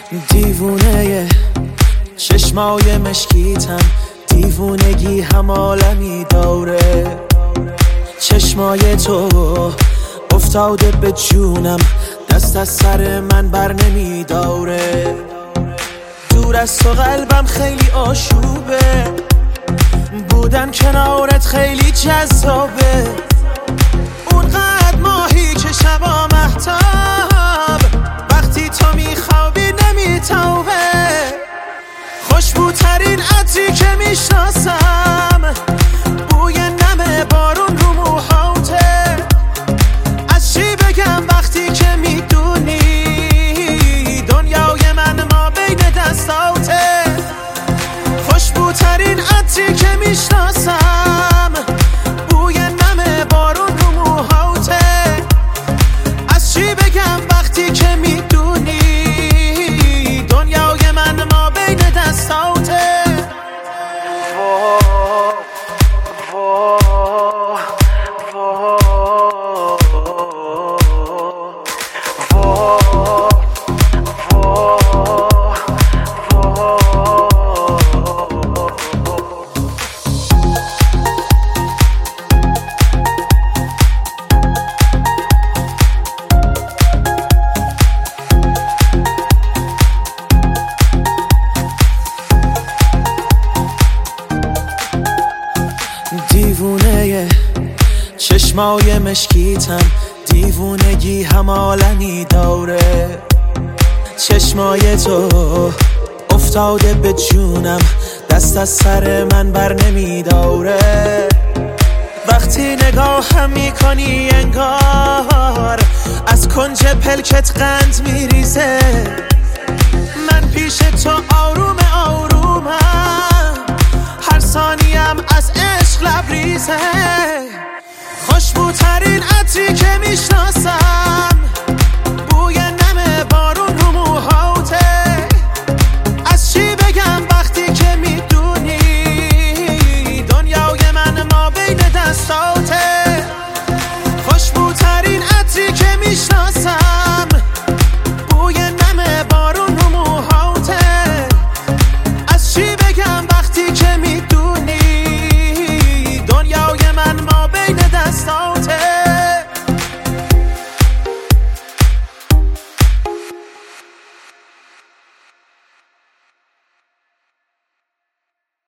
دیوونه چشمای مشکیتم، دیوونگی هم عالمی داره. چشمای تو افتاده به جونم، دست از سر من بر نمیداره. دور از تو قلبم خیلی آشوبه، بودن کنارت خیلی جذابه. اونقدر ماهی که شبا مهتاب، وقتی تو میخوابی نمیتابه. خوشبوترین عطری که میشناسم، بوی نم بارون رو موهاته. از چی بگم وقتی که میدونی دنیای من ما بین دستاته. خوشبوترین عطری که میشناسم، بوی نم بارون رو موهاته. از چی بگم وقتی که میدونی دنیای من ما بین دستاته. دیوونه چشمای مشکیتم، دیوونگی هم عالمی داره. چشمای تو افتاده به جونم، دست از سر من بر نمیداره. وقتی نگاهم میکنی انگار از کنج پلکت قند میریزه. من پیش تو آروم آرومم، هر ثانیم از عشق لبریزه. خوشبوترین عطری که میشناسم،